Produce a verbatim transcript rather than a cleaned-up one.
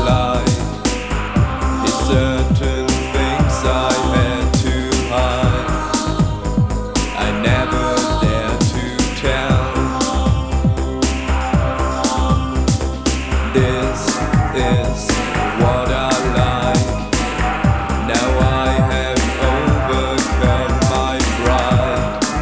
light. It's certain things I had to hide. I never dared to tell. This is what I